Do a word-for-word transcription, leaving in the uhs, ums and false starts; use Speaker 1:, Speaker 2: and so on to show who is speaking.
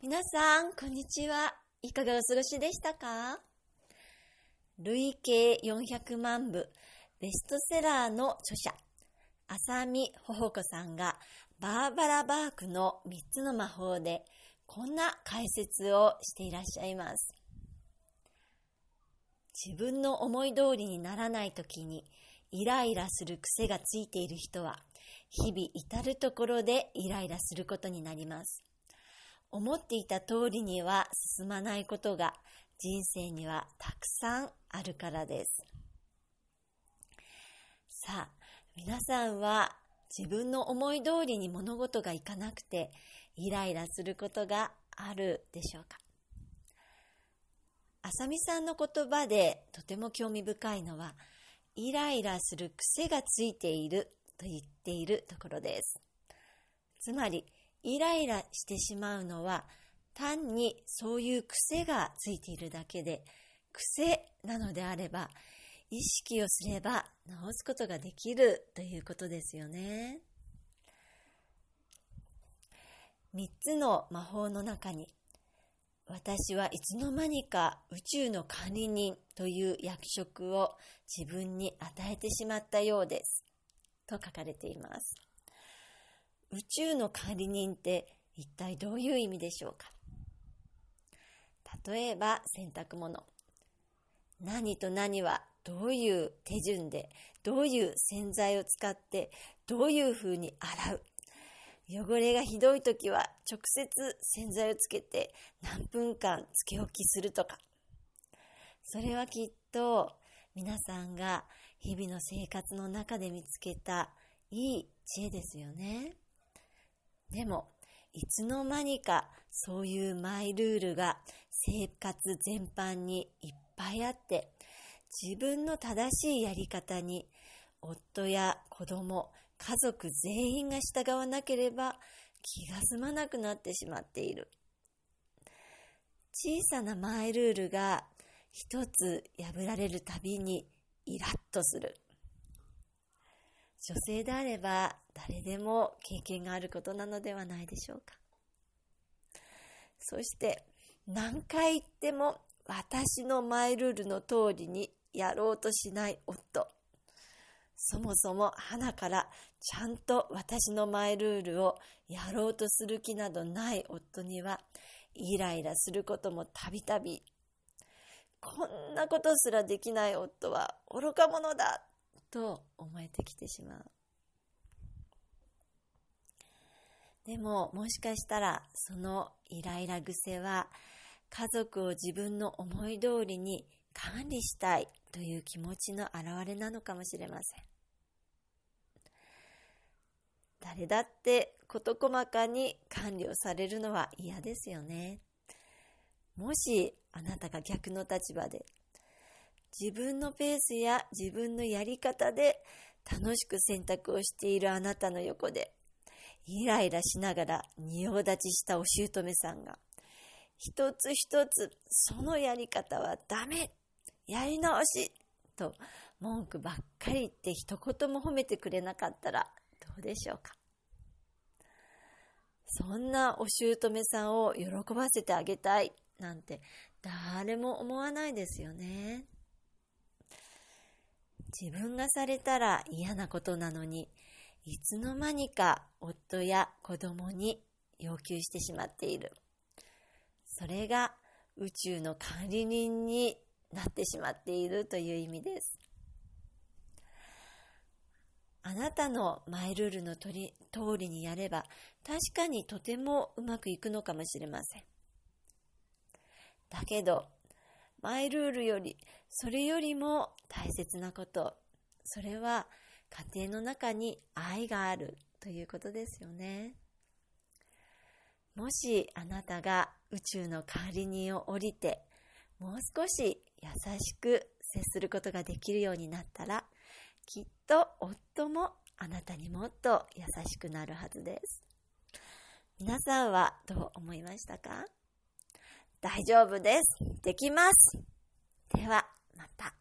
Speaker 1: 皆さん、こんにちは。いかがお過ごしでしたか？累計よんひゃくまんぶ、ベストセラーの著者、浅見ほほこさんがバーバラ・バークのみっつの魔法でこんな解説をしていらっしゃいます。自分の思い通りにならないときにイライラする癖がついている人は、日々至るところでイライラすることになります。思っていた通りには進まないことが人生にはたくさんあるからです。さあ、皆さんは自分の思い通りに物事がいかなくてイライラすることがあるでしょうか？浅見さんの言葉でとても興味深いのは、イライラする癖がついていると言っているところです。つまり、イライラしてしまうのは単にそういう癖がついているだけで、癖なのであれば意識をすれば治すことができるということですよね。みっつの魔法の中に、私はいつの間にか宇宙の管理人という役職を自分に与えてしまったようですと書かれています。宇宙の管理人って一体どういう意味でしょうか？例えば洗濯物。何と何はどういう手順で、どういう洗剤を使って、どういうふうに洗う。汚れがひどいときは直接洗剤をつけて何分間つけ置きするとか。それはきっと皆さんが日々の生活の中で見つけたいい知恵ですよね。でも、いつの間にかそういうマイルールが生活全般にいっぱいあって、自分の正しいやり方に夫や子供、家族全員が従わなければ気が済まなくなってしまっている。小さなマイルールが一つ破られるたびにイラッとする。女性であれば誰でも経験があることなのではないでしょうか。そして何回言っても私のマイルールの通りにやろうとしない夫。そもそも鼻からちゃんと私のマイルールをやろうとする気などない夫にはイライラすることもたびたび。こんなことすらできない夫は愚か者だと思えてきてしまう。でももしかしたらそのイライラ癖は家族を自分の思い通りに管理したいという気持ちの表れなのかもしれません。誰だって事細かに管理をされるのは嫌ですよね。もしあなたが逆の立場で自分のペースや自分のやり方で楽しく選択をしているあなたの横でイライラしながら仁王立ちしたお姑さんが一つ一つそのやり方はダメ、やり直しと文句ばっかり言って一言も褒めてくれなかったらどうでしょうか。そんなお姑さんを喜ばせてあげたいなんて誰も思わないですよね。自分がされたら嫌なことなのに、いつの間にか夫や子供に要求してしまっている。それが宇宙の管理人になってしまっているという意味です。あなたのマイルールのとり通りにやれば確かにとてもうまくいくのかもしれません。だけどマイルールよりそれよりも大切なこと、それは家庭の中に愛があるということですよね。もしあなたが宇宙の管理人を降りてもう少し優しく接することができるようになったら、きっと夫もあなたにもっと優しくなるはずです。皆さんはどう思いましたか？大丈夫です。できます。ではまた。